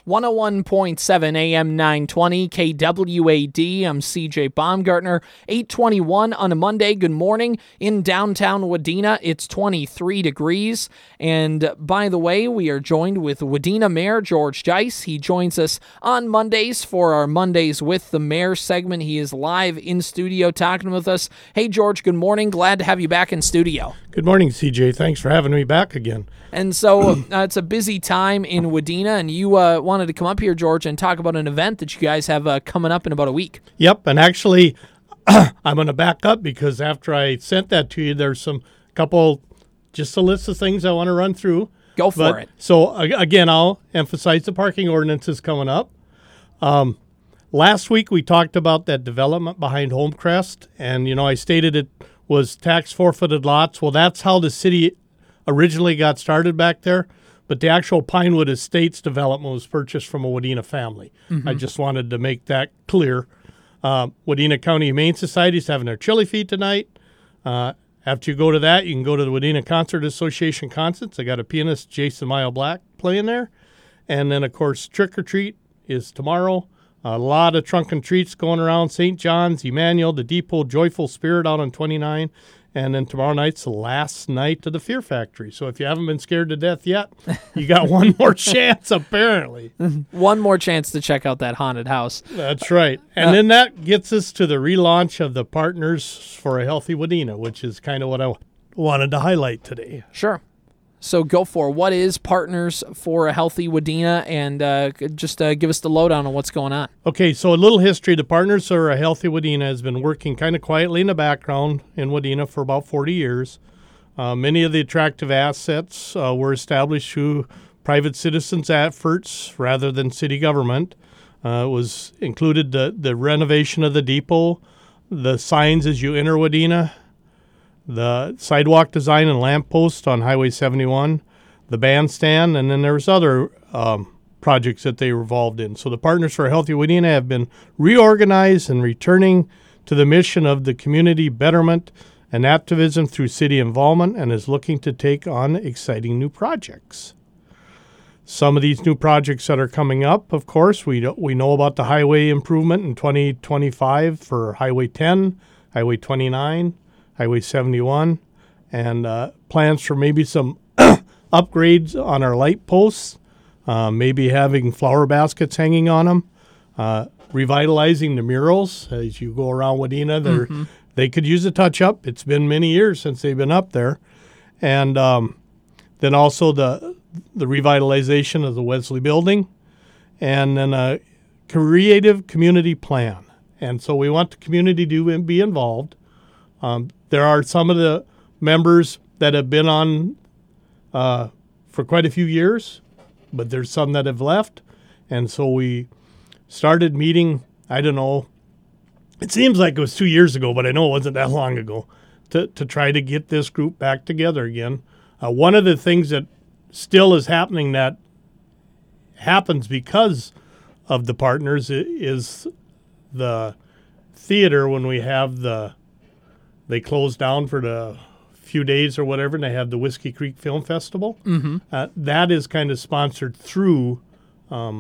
101.7 AM 920 KWAD. I'm CJ Baumgartner. 8:21 on a Monday. Good morning in downtown Wadena. It's 23 degrees. And by the way, we are joined with Wadena Mayor George Gies. He joins us on Mondays for our Mondays with the Mayor segment. He is live in studio talking with us. Hey, George, good morning. Glad to have you back in studio. Good morning, CJ. Thanks for having me back again. And so it's a busy time in Wadena, and you wanted to come up here, George, and talk about an event that you guys have coming up in about a week. Yep, and actually, I'm going to back up because after I sent that to you, there's just a list of things I want to run through. Go for it. So, again, I'll emphasize the parking ordinances coming up. Last week, we talked about that development behind Homecrest, and, I stated it was tax forfeited lots. Well, that's how the city originally got started back there, but the actual Pinewood Estates development was purchased from a Wadena family. I just wanted to make that clear. Wadena County Humane Society is having their chili feed tonight. After you go to that, you can go to the Wadena Concert Association concerts. I got a pianist, Jason Mile Black, playing there. And then, of course, Trick or Treat is tomorrow. A lot of trunk and treats going around. St. John's, Emmanuel, the Depot, Joyful Spirit out on 29. And then tomorrow night's the last night of the Fear Factory. So if you haven't been scared to death yet, you got one more chance, apparently. One more chance to check out that haunted house. That's right. And then that gets us to the relaunch of the Partners for a Healthy Wadena, which is kind of what I wanted to highlight today. Sure. So go for it. What is Partners for a Healthy Wadena? And just give us the lowdown on what's going on. Okay, so a little history. The Partners for a Healthy Wadena has been working kind of quietly in the background in Wadena for about 40 years. Many of the attractive assets were established through private citizens' efforts rather than city government. It was included the renovation of the depot, the signs as you enter Wadena, the sidewalk design and lamppost on Highway 71, the bandstand, and then there was other projects that they were involved in. So the Partners for a Healthy Wadena have been reorganized and returning to the mission of the community betterment and activism through city involvement and is looking to take on exciting new projects. Some of these new projects that are coming up, of course, we know about the highway improvement in 2025 for Highway 10, Highway 29, Highway 71, and plans for maybe some upgrades on our light posts, maybe having flower baskets hanging on them, revitalizing the murals as you go around Wadena. They could use a touch-up. It's been many years since they've been up there. And then also the revitalization of the Wesley Building, and then a creative community plan. And so we want the community to be involved. There are some of the members that have been on for quite a few years, but there's some that have left. And so we started meeting, I don't know, it seems like it was 2 years ago, but I know it wasn't that long ago, to try to get this group back together again. One of the things that still is happening that happens because of the Partners is the theater when we have they close down for the few days or whatever, and they have the Whiskey Creek Film Festival. That is kind of sponsored through the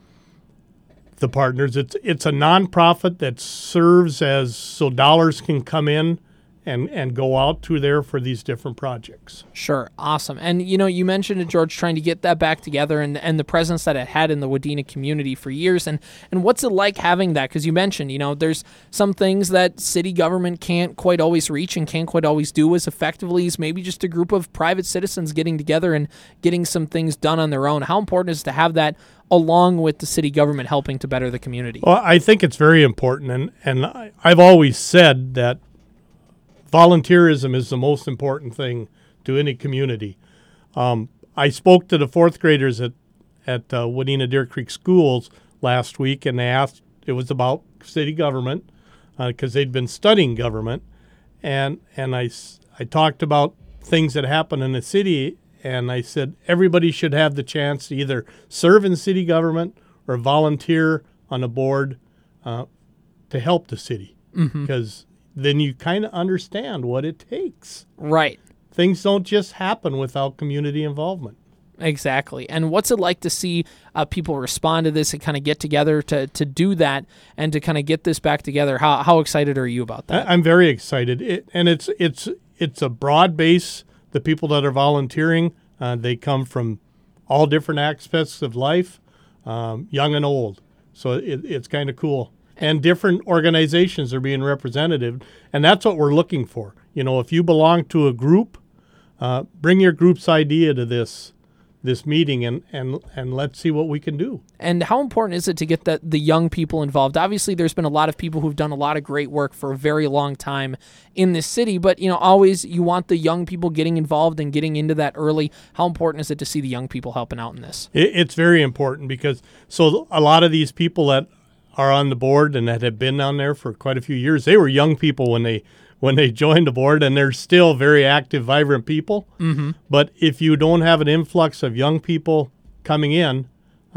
Partners. It's a nonprofit that serves as so dollars can come in and go out through there for these different projects. Sure. Awesome. And, you mentioned it, George, trying to get that back together and the presence that it had in the Wadena community for years. And what's it like having that? Because you mentioned, there's some things that city government can't quite always reach and can't quite always do as effectively as maybe just a group of private citizens getting together and getting some things done on their own. How important is it to have that along with the city government helping to better the community? Well, I think it's very important. And I've always said that volunteerism is the most important thing to any community. I spoke to the fourth graders at Wadena Deer Creek Schools last week, and they asked, it was about city government because they'd been studying government. And I talked about things that happen in the city, and I said everybody should have the chance to either serve in city government or volunteer on a board to help the city. Because then you kind of understand what it takes. Right. Things don't just happen without community involvement. Exactly. And what's it like to see people respond to this and kind of get together to do that and to kind of get this back together? How excited are you about that? I'm very excited. It's a broad base. The people that are volunteering, they come from all different aspects of life, young and old. So it's kind of cool. And different organizations are being represented, and that's what we're looking for. If you belong to a group, bring your group's idea to this meeting and let's see what we can do. And how important is it to get the young people involved? Obviously, there's been a lot of people who've done a lot of great work for a very long time in this city, but always you want the young people getting involved and getting into that early. How important is it to see the young people helping out in this? It's very important because a lot of these people that are on the board and that have been on there for quite a few years, they were young people when they joined the board, and they're still very active, vibrant people. Mm-hmm. But if you don't have an influx of young people coming in,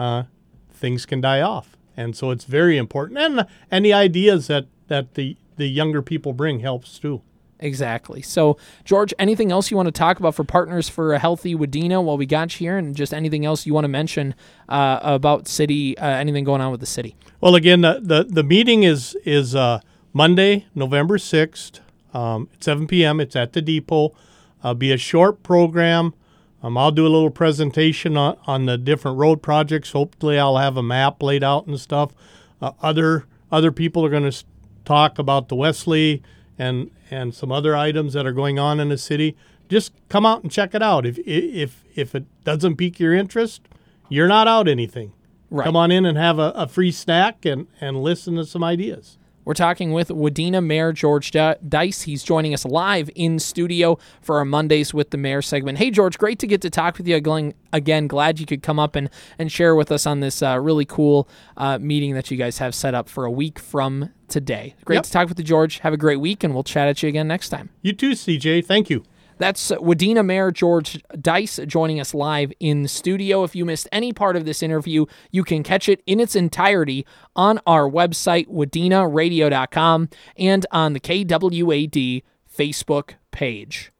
things can die off. And so it's very important. And the ideas that the younger people bring helps too. Exactly. So, George, anything else you want to talk about for Partners for a Healthy Wadena while we got you here, and just anything else you want to mention about city, anything going on with the city? Well, again, the meeting is Monday, November 6th. At 7 p.m. It's at the depot. Be a short program. I'll do a little presentation on the different road projects. Hopefully I'll have a map laid out and stuff. Other people are going to talk about the Wesley and some other items that are going on in the city. Just come out and check it out. If it doesn't pique your interest, you're not out anything. Right. Come on in and have a free snack and listen to some ideas. We're talking with Wadena Mayor George Deise. He's joining us live in studio for our Mondays with the Mayor segment. Hey, George, great to get to talk with you again. Glad you could come up and share with us on this really cool meeting that you guys have set up for a week from today. Great to talk with you, George. Have a great week, and we'll chat at you again next time. You too, CJ. Thank you. That's Wadena Mayor George Deise joining us live in studio. If you missed any part of this interview, you can catch it in its entirety on our website, wadenaradio.com, and on the KWAD Facebook page.